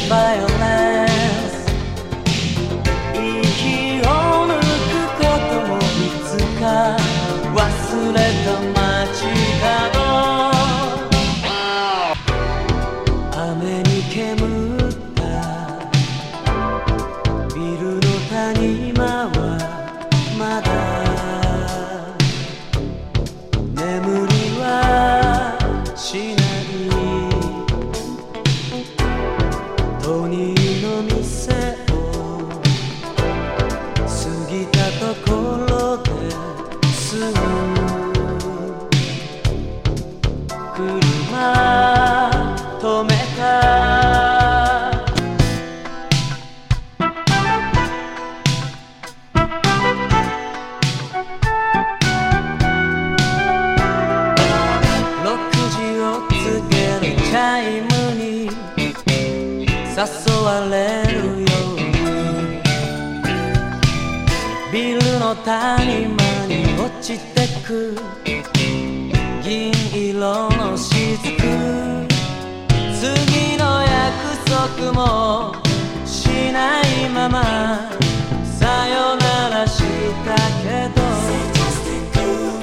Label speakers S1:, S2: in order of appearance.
S1: violence 息を抜くこともいつか忘れた街角雨に煙ったビルの谷間はまだ眠りはしないトニーの店を過ぎたところですぐ車止めた6時を告げるチャイムに誘われるようにビルの谷間に落ちてく銀色の雫